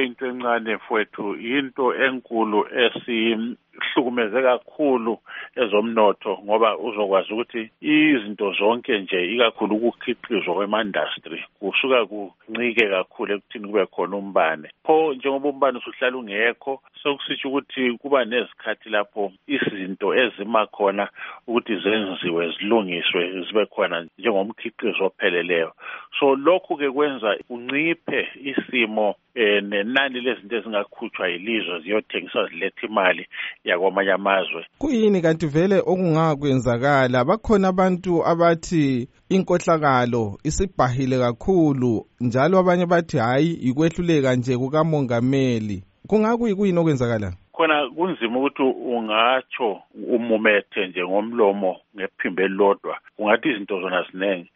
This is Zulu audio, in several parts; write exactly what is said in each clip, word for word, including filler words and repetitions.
into encane mfowethu, into enkulu esihlukumeze kakhulu ezomnotho, ngoba uzokwazi ukuthi izinto zonke nje ikakhulu ukukhiqizwa kwema-industry kusuka kuncike kakhulu ekuthini kube khona umbane. Pho njengoba umbane usuhlala ungekho, sokusitsho ukuthi kuba nezikhathi lapho izinto ezima khona ukuthi zenziwe zilungiswe zibe khona njengomkhiqizo opheleleyo. So lokhu ke kwenza unciphe isimo eh nenani lezinto ezingakhutshwa yilizwe ziyothengiswa ziletha imali yakwamanye amazwe. Kuyini kanti vele okungakwenzakala? Bakhona abantu abathi inkohlakalo isibhahile kakhulu, njalo abanye bathi hayi ikwehluleka nje kukamongameli. Kungakuyini okwenzakala? Khona kunzima ukuthi ungatsho umumethe nje ngomlomo ngephimbo elilodwa. Kungathi izinto zona zinenge.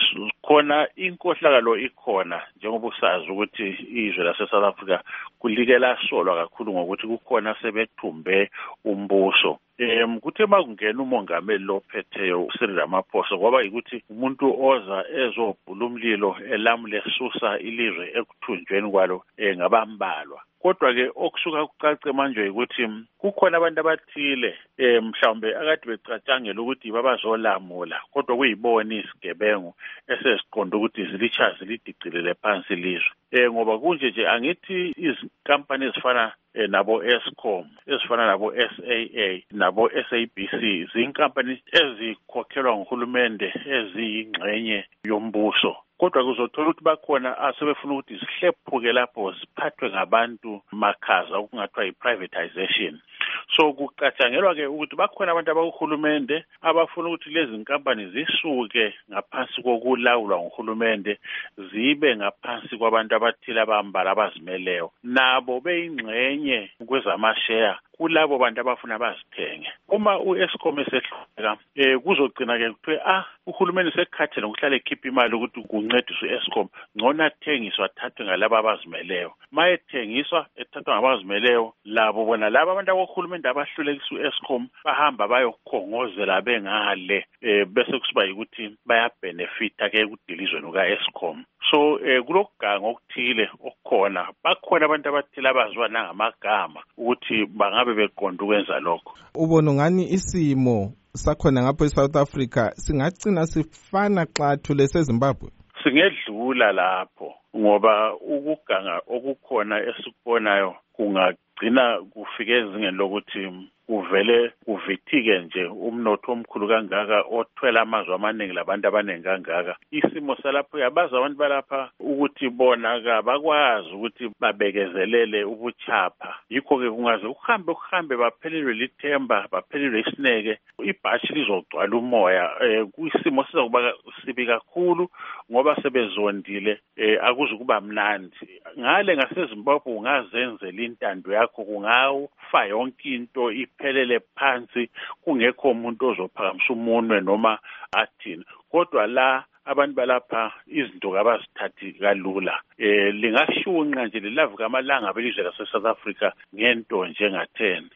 Khona inkohlakalo ikhona njengoba usazi ukuthi izwe lase South Africa kulikela solwa kakhulu ngokuthi kukhona sebethumbe umbuso. Em kuthe makungena umongameli lophetheyo uCyril Ramaphosa kwaba ukuthi umuntu oza ezobhula umlilo elamule susa ilizwe ekuthunjweni kwalo ngabambalwa. Kodwa ke okusuka kucace manje ukuthi kukhona abantu abathile eh mhlawumbe akade becatshangela ukuthi babazolamula, kodwa kuyibona isigebengu esesiqonda ukuthi zilicha zilidicilele phansi ilizwe. Eh ngoba kunje nje angithi izinkampani ezifana nabo Eskom, ezifana nabo S A A, nabo S A B C, zinkampani ezikhokhelwa nguhulumende eziyingxenye yombuso. Kodwa kuzothola ukuthi bakhona asebefuna ukuthi zihlephuke lapho ziphathwe ngabantu makhaza okungathiwa yi-privatization. So kucatshangelwa ke ukuthi bakhona abantu abakuhulumende abafuna ukuthi lezi nkampani zisuke ngaphansi kokulawulwa nguhulumende zibe ngaphansi kwabantu abathile abambala abazimeleyo, nabo beyingxenye kwezamashare kulabo bantu abafuna bazithenge. Uma uEskom esehluleka eh kuzogcina ke kuthiwe ah uhulumeni sekhathele ngokuhlala ekhipha imali ukuthi kuncediswe uEskom, ngcono athengiswa athathwe ngalabo abazimeleyo. Mayethengiswa ethathwa ngabazimeleyo, labo bona labo abantu abohulumeni abahlulekisa uEskom bahamba bayokhongozela bengale eh bese kusiba ukuthi bayabenefita ke kudilizweni ukaEskom. So eh kulokugango okuthile okukhona, bakhona abantu abathile abazwa nangamagama ukuthi bangabe beqonda ukwenza lokho. Ubona ngani isimo sakhona ngapha eSouth Africa singagcina sifana xathu leseZimbabwe? Singedlula lapho ngoba ukuganga okukhona esikubonayo kungagcina kufike ezingeni lokuthi kuvele kuvithike nje umnotho omkhulu kangaka othwela amazwe amaningi labantu abaningi kangaka. Isimo salapho yabaza abantu balapha ukuthi bona ka bakwazi ukuthi babekezelele ubuchapha. Yikho ke kungaze uhambe uhambe baphelelwe lithemba, baphelelwe isineke, ibhashi lizogcwala umoya. Eh kuyisimo sizokuba sibi kakhulu ngoba sebezondile eh akuze kuba mnandi. Ngale ngaseZimbabwe ungazenzela intando yakho, kungafa yonke into iphelele phansi, kungekho umuntu ozophakamisa umunwe noma athini. Kodwa la abantu balapha izinto kabazithathi kalula. Eh lingashunqa nje lilavuka amalanga belizwe lase South Africa ngento njengathena.